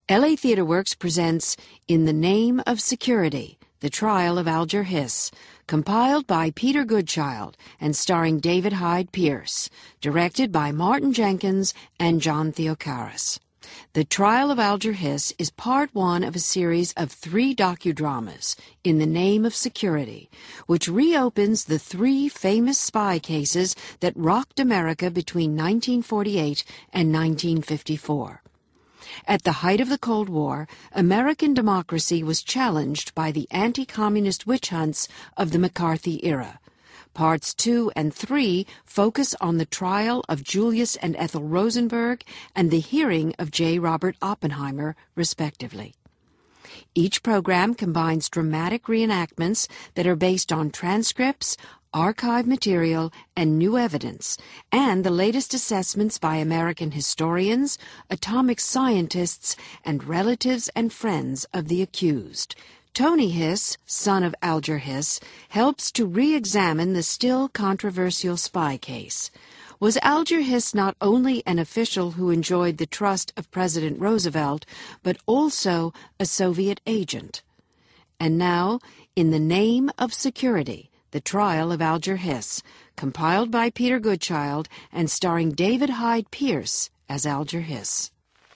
LA Theatre Works presents In the Name of Security, The Trial of Alger Hiss, compiled by Peter Goodchild and starring David Hyde Pierce, directed by Martin Jenkins and John Theocaris. The Trial of Alger Hiss is part one of a series of 3 docudramas, In the Name of Security, which reopens the 3 famous spy cases that rocked America between 1948 and 1954. At the height of the Cold War, American democracy was challenged by the anti-communist witch hunts of the McCarthy era. Parts 2 and 3 focus on the trial of Julius and Ethel Rosenberg and the hearing of J. Robert Oppenheimer, respectively. Each program combines dramatic reenactments that are based on transcripts, archive material, and new evidence, and the latest assessments by American historians, atomic scientists, and relatives and friends of the accused. Tony Hiss, son of Alger Hiss, helps to re-examine the still controversial spy case. Was Alger Hiss not only an official who enjoyed the trust of President Roosevelt, but also a Soviet agent? And now, In the Name of Security, The Trial of Alger Hiss, compiled by Peter Goodchild and starring David Hyde Pierce as Alger Hiss.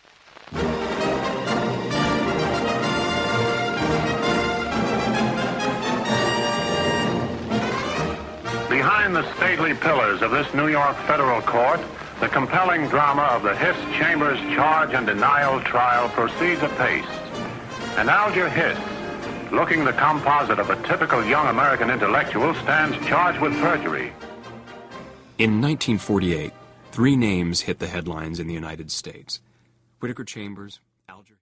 Behind the stately pillars of this New York federal court, the compelling drama of the Hiss Chambers charge and denial trial proceeds apace. And Alger Hiss, looking the composite of a typical young American intellectual, stands charged with perjury. In 1948, 3 names hit the headlines in the United States: Whittaker Chambers, Alger